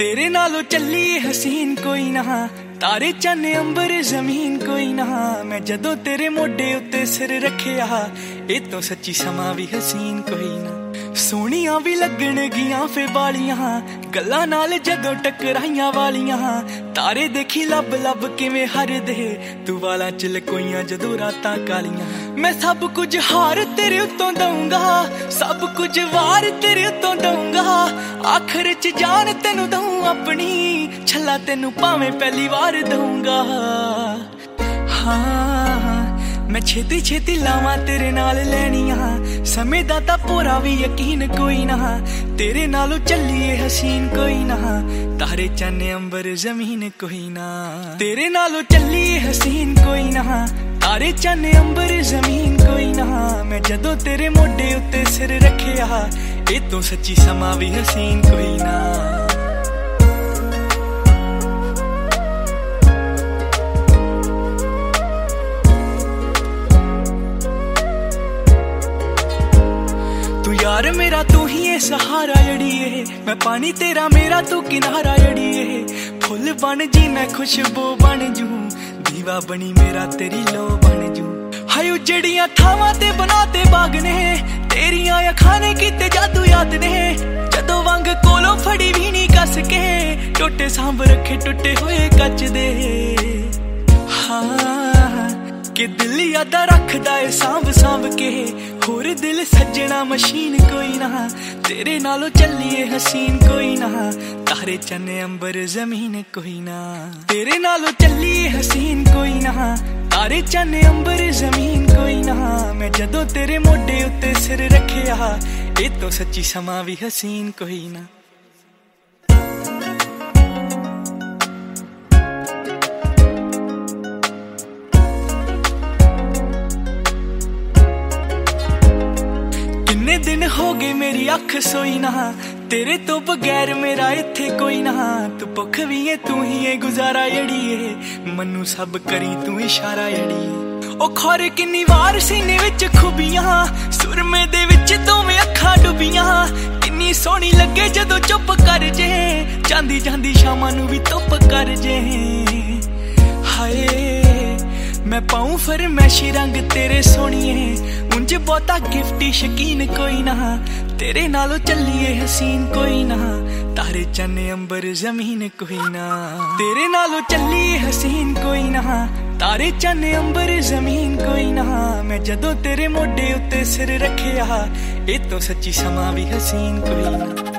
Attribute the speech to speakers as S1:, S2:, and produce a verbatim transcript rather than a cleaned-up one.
S1: तेरे नालों चली हसीन कोई ना, तारे चन्न अंबर जमीन कोई ना। मैं जदों तेरे मोढे उत्ते सिर रखिया, ए तो सच्ची समा भी हसीन कोई ना। सोहणियां भी लगण गियां फे वालियां, गल्लां नाल जदों टकराइयां वालियां। तारे देखी लब लब किवें हरदे, तू वालां च लकोइयां जदों रातां कालियां। मैं सब कुछ हार तेरे उत्तों दूंगा, सब कुछ वार तेरे उत्तों दूंगा। आखिर च जान तेनू दूं अपनी, छला तेनू भावें पहली वार दूंगा। हाँ मैं छेती छेती लावां तेरे नाल लैनियां, समय दा तां पूरा भी यकीन कोई ना। तेरे नालों चलिए हसीन कोई ना, तारे चन्न अंबर जमीन कोई ना। तेरे नालों चलिए हसीन कोई ना, तारे चन्न अंबर जमीन कोई ना। मैं जदों तेरे मोढे उत्ते सिर रखिया, ए तो सच्ची समा भी हसीन कोई ना। यार मेरा तू ही है सहारा जड़िए, मैं पानी तेरा मेरा तू किनारा जड़िए। फुल बन जी मैं खुशबू बन जू, दीवा बनी मेरा तेरी लो बन जू। हाय उजड़ियां थावां ते बनाते बाग ने, तेरियां अखां ने कीते जादू याद ने। जदों वंग कोलों फड़ी भी नहीं कस के, टोटे सांभ रखे टुटे हुए कच दे। हाँ कि दिल यादा रखदा है सांभ सांभ के, होर दिल सजना मशीन कोई ना। तेरे नालों चलिए हसीन कोई ना, तारे चन्न अंबर जमीन कोई ना। तेरे नालों चलिए हसीन कोई ना, तारे चन्न अंबर जमीन कोई ना। मैं जदों तेरे मोढे उत्ते सिर रखिया, ए तो सच्ची समा भी हसीन कोई ना। कितने दिन हो गए मेरी अख सोई ना, तेरे तो बगैर मेरा इत्थे कोई ना। तू भुख भी है तू ही है गुजारा जड़िए, मनु सब करी तू इशारा जड़िए। ओ खौरे किन्नी वार सीने विच खुबियां, सुरमे दे विच दोवें अखां डुबियां। किन्नी सोहनी लगे जदों चुप कर जे, जांदी जांदी शामां नू भी धुप कर जे। हाय मैं पाऊं फरमैशी रंग तेरे सोहणिए, उंज बहुता गिफ्टी शकीन कोई ना। तेरे नालों चलिए हसीन कोई ना, तारे चन्न अंबर जमीन कोई ना। तेरे नालों चलिए हसीन कोई ना, तारे चन्न अंबर जमीन कोई ना। मैं जदों तेरे मोढे उत्ते सिर रखिया, ए तो सच्ची समा भी हसीन कोई ना।